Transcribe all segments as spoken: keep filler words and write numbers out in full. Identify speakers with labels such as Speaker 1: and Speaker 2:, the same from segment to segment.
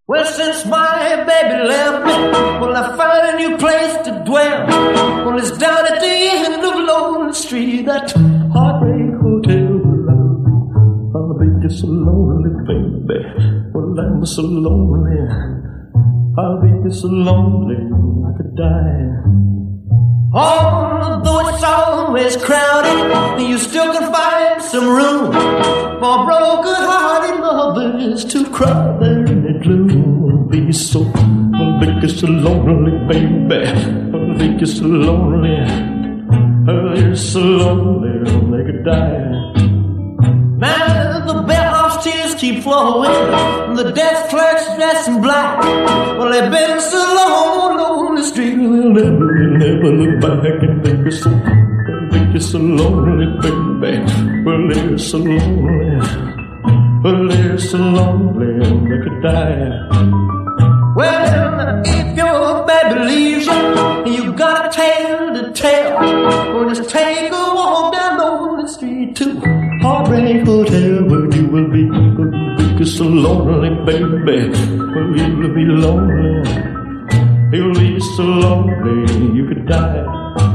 Speaker 1: Well, since my baby left me, well, I found a new place to dwell. Well, it's down at the end of Lonely Street, that Heartbreak Hotel. I'll be just so lonely, baby. Well, I'm so lonely. I'll be just so lonely I could die. Although it's always crowded, you still can find some room for broken-hearted lovers to cry there in the gloom. Be so, I'll be just so lonely, baby. I'll be just so lonely. I'll be so lonely they could die. Now the bellhop's tears keep flowing, the desk clerk's dressed in black. Well, they've been so long on the street, they'll never, they'll never look back and think it's so, think you're so lonely, baby. Well, they're so lonely, well, they're so lonely they could die. Well, if your baby leaves you, you got a tale to tell. Well, just take a walk down on the street to Heartbreak Hotel, where you will be, will be so lonely, baby. Well, you will be lonely. You'll be so lonely you could die.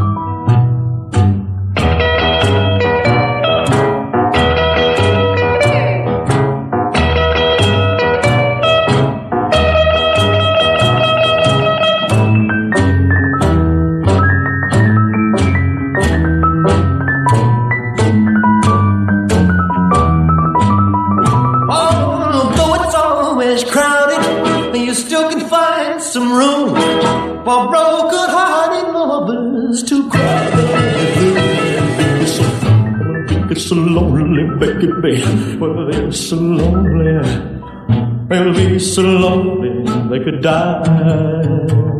Speaker 1: Crowded, and you still can find some room for broken-hearted lovers to cry. It's so lonely, baby. Well, they're so lonely. They'll be so lonely they could die.